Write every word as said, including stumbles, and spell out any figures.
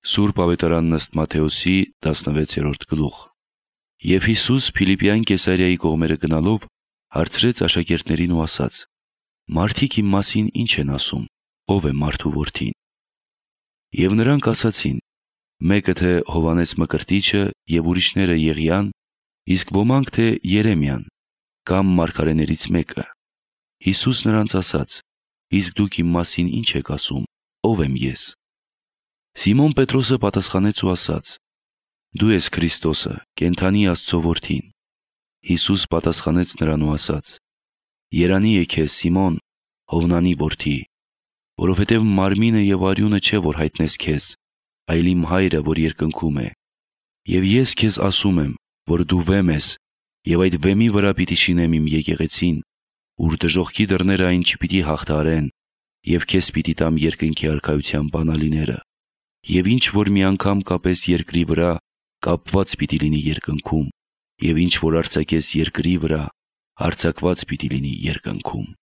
Սուրբ ավետարանն ըստ Մատթեոսի տասնվեցերորդ գլուխ։ Եվ Հիսուս Փիլիպպյան Կեսարիայի կողմերը գնալով հարցրեց աշակերտներին ու ասաց. «Մարդիկ իմ մասին ինչ են ասում, ով է մարդու որդին»։ Եվ նրանք ասացին. «Մեկը թե Հովհաննես Մկրտիչը և ուրիշները Եղիան, իսկ ոմանք թե Երեմիան կամ մարգարեներից մեկը»։ Հիսուս նրանց ասաց. «Իսկ դուք իմ մասին ինչ եք ասում, ով եմ ես»։ Սիմոն Պետրոսը պատասխանեց ու ասաց. «Դու ես Քրիստոսը, կենդանի Աստծո Որդին»։ Հիսուս պատասխանեց նրան ու ասաց. «Երանի է քեզ, Սիմոն, Հովնանի որդի, որովհետև մարմինը և արյունը չէ, որ հայտնես քեզ, այլ իմ Հայրը, որ երկնքում է։ Եվ ես քեզ ասում եմ, որ դու վեմ ես, և այդ վեմի վրա պիտի շինեմ իմ եկեղեցին, ուր դժոխքի դռները այն չպիտի հաղթահարեն, և քեզ պիտի տամ երկնքի արքայության բանալիները։ Եվ ինչ որ մի անգամ կապես երկրի վրա, կապված պիտի լինի երկնքում, և ինչ որ արձակես երկրի վրա, արձակված պիտի լինի երկնքում»։